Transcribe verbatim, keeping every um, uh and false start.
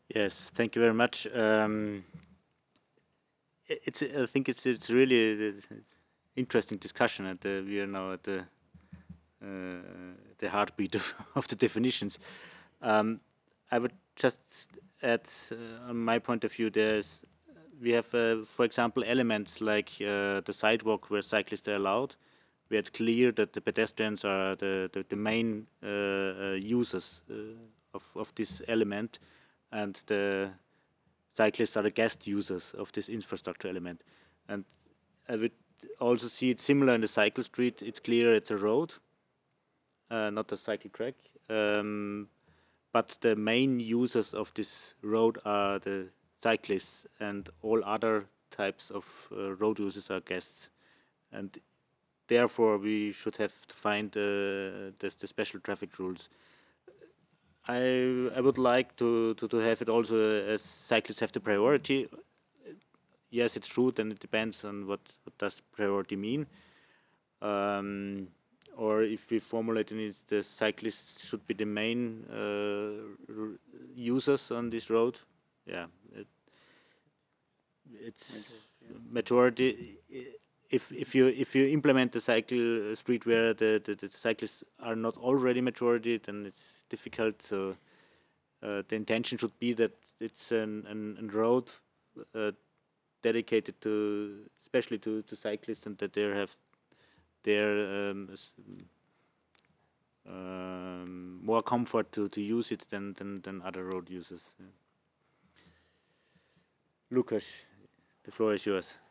Yes, thank you very much. Um, i- it's I think it's it's really a- a- interesting discussion, and uh, we are now at the uh, the heartbeat of, of the definitions. Um, I would just add, uh, on my point of view, there's we have, uh, for example, elements like uh, the sidewalk where cyclists are allowed, where it's clear that the pedestrians are the the, the main uh, uh, users uh, of of this element, and the cyclists are the guest users of this infrastructure element. And I would also see it similar in the cycle street. It's clear it's a road, uh, not a cycle track. Um, but the main users of this road are the cyclists, and all other types of uh, road users are guests. And therefore, we should have to find uh, the, the special traffic rules. I I would like to, to, to have it also as cyclists have the priority. Yes, it's true. Then it depends on what, what does priority mean. Um, or if we formulate it as the cyclists should be the main uh, r- users on this road. Yeah, it, it's majority. i- If if you if you implement the cycle street where the, the, the cyclists are not already majority, then it's difficult. So uh, the intention should be that it's an, an, an road uh, dedicated to especially to, to cyclists, and that they have their um, s- um, more comfort to, to use it than, than, than other road users. Yeah. Lukas, the floor is yours.